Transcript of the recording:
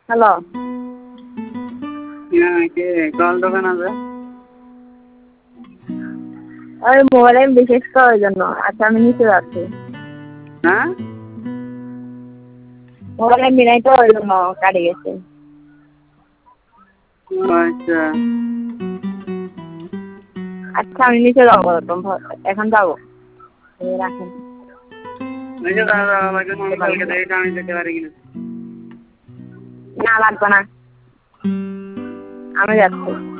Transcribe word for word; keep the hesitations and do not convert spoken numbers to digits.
hello হ্যাঁ কে call দোকান আছে ওই মোবাইলে বিশেষ করার জন্য আচ্ছা আমি নিচে যাচ্ছি হ্যাঁ মোবাইলে মিলাই তো ওই জন্য কাটে গেছে আচ্ছা আচ্ছা আমি নিচে যাবো এখন যাবো রাখেন কালকে দেখে আমি যেতে পারি কিনা না লাগবে না আমি যাচ্ছি